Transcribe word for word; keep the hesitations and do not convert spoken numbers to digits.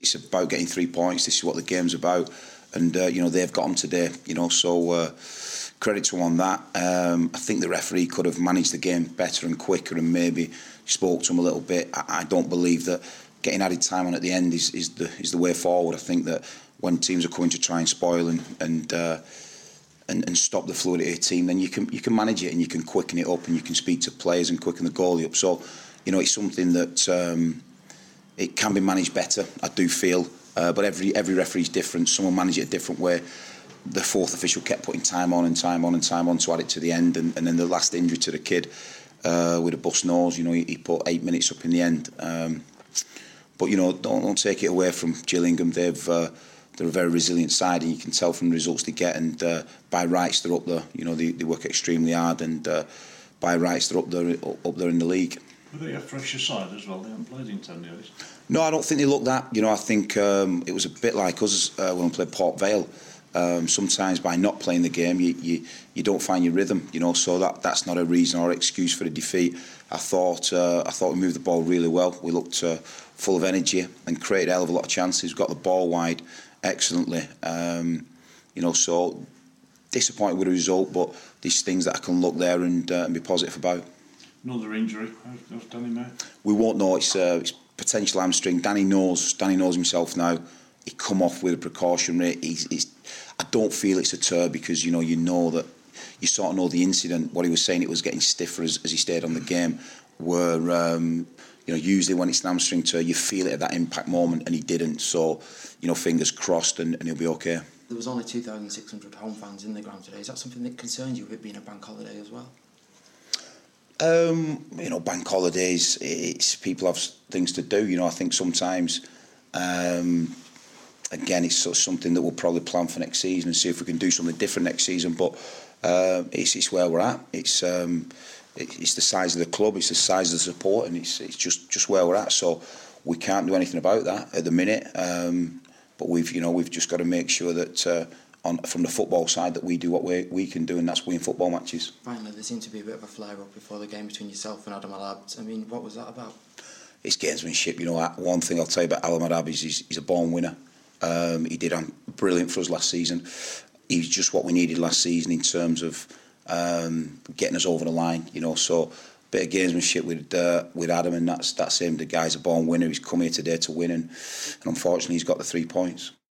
it's about getting three points. This is what the game's about, and uh, you know they've got them today. You know, so uh, credit to them on that. Um, I think the referee could have managed the game better and quicker, and maybe spoke to him a little bit. I, I don't believe that getting added time on at the end is, is the is the way forward. I think that when teams are coming to try and spoil and and, uh, and and stop the fluidity of a team, then you can you can manage it and you can quicken it up and you can speak to players and quicken the goalie up. So, you know, it's something that um, it can be managed better, I do feel. Uh, but every every referee's different. Some will manage it a different way. The fourth official kept putting time on and time on and time on to add it to the end, and, and then the last injury to the kid uh, with a bust nose, you know, he, he put eight minutes up in the end. Um, but you know, don't, don't take it away from Gillingham. They've uh, they're a very resilient side, and you can tell from the results they get. And uh, by rights, they're up there. You know, they, they work extremely hard, and uh, by rights, they're up there up there in the league. Were they a fresher side as well? They haven't played in ten years. No, I don't think they look that. You know, I think um, it was a bit like us uh, when we played Port Vale. Um, sometimes by not playing the game, you, you you don't find your rhythm. You know, so that that's not a reason or excuse for the defeat. I thought uh, I thought we moved the ball really well. We looked uh, full of energy and created a hell of a lot of chances. Got the ball wide excellently. Um, you know, so disappointed with the result, but these things that I can look there and, uh, and be positive about. Another injury of Danny May. We won't know. It's, uh, it's potential hamstring. Danny knows. Danny knows himself now. He come off with a precaution rate. He's, he's, I don't feel it's a tear because you know you know that you sort of know the incident. What he was saying, it was getting stiffer as, as he stayed on the game. Where um, you know usually when it's an hamstring tear, you feel it at that impact moment, and he didn't. So you know, fingers crossed, and, and he'll be okay. There was only two thousand six hundred home fans in the ground today. Is that something that concerns you with it being a bank holiday as well? Um, you know, bank holidays. It's people have things to do. You know, I think sometimes. Um, Again, it's sort of something that we'll probably plan for next season and see if we can do something different next season. But uh, it's, it's where we're at. It's um, it, it's the size of the club, it's the size of the support, and it's it's just, just where we're at. So we can't do anything about that at the minute. Um, but we've you know we've just got to make sure that uh, on from the football side that we do what we we can do, and that's win football matches. Finally, there seemed to be a bit of a flare up before the game between yourself and Adam Alab. I mean, what was that about? It's gamesmanship. You know, one thing I'll tell you about Adam Alab is he's, he's a born winner. Um, he did um, brilliant for us last season. He's just what we needed last season in terms of um, getting us over the line. You know, so a bit of gamesmanship with uh, with Adam, and that's that's him. The guy's a born winner. He's come here today to win, and, and unfortunately, he's got the three points.